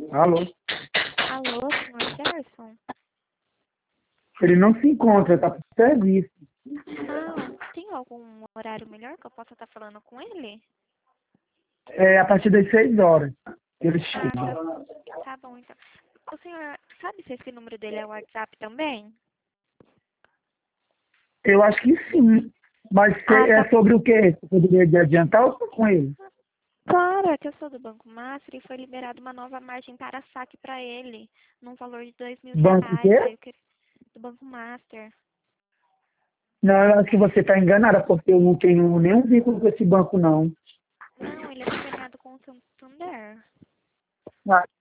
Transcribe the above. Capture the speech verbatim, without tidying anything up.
Alô? Alô, senhor Gerson? Ele não se encontra, tá por serviço. Ah, tem algum horário melhor que eu possa estar falando com ele? É a partir das seis horas que ele Ah, chega. tá, tá bom então. O senhor sabe se esse número dele é o WhatsApp também? Eu acho que sim. Mas Ah, cê- é tá. sobre o quê? Você poderia adiantar ou tô com ele? Claro, é que eu sou do Banco Master e foi liberada uma nova margem para saque para ele, num valor de dois mil Banco o reais. quê? Aí eu queria... Do Banco Master. Não, eu acho que você está enganada, porque eu não tenho nenhum vínculo com esse banco, não. Não, ele é conveniado com o Santander. Ah,